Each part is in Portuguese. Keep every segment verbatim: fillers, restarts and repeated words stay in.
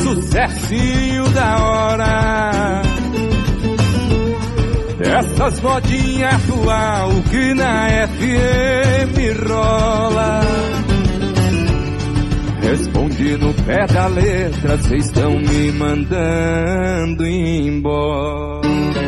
sucessinho da hora. Essas modinhas atual que na F M rola. Respondi no pé da letra, cês estão me mandando embora.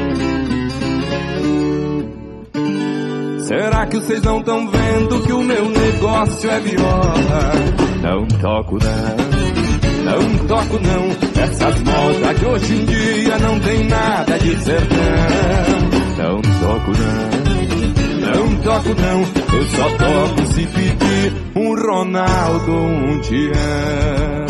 Será que vocês não estão vendo que o meu negócio é viola? Não toco não, não toco não. Essas modas de hoje em dia não tem nada de sertão. Não toco não, não toco não. Eu só toco se pedir um Ronaldo, um Tião.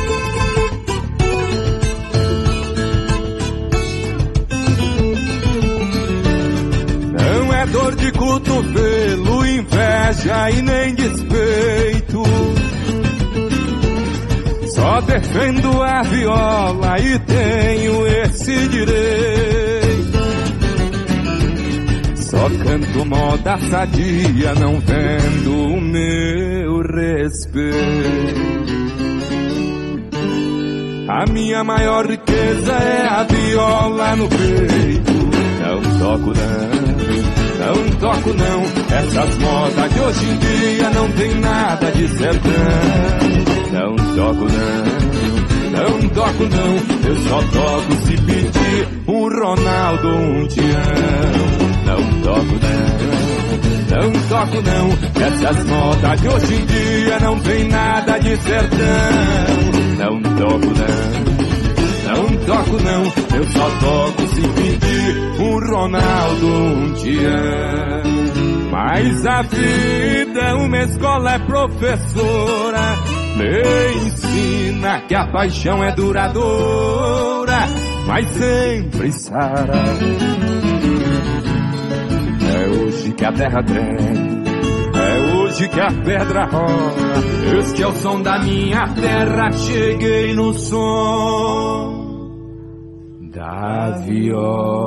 Não é dor de cotovelo, inveja e nem despeito. Só defendo a viola e tenho esse direito. Só canto moda sadia, não vendo o meu respeito. A minha maior riqueza é a viola no peito. Não toco não, não toco não. Essas modas de hoje em dia não tem nada de sertão. Não toco não, não toco não. Eu só toco se pedir um Ronaldo, um Tião. Não toco não, não toco não. Essas modas de hoje em dia não tem nada de sertão. Não toco não, não toco não. Eu só toco se pedir um Ronaldo, um Tião. Mas a vida, uma escola é professora, me ensina que a paixão é duradoura, mas sempre sara. É hoje que a terra treme, é hoje que a pedra rola. Este é o som da minha terra, cheguei no som da viola.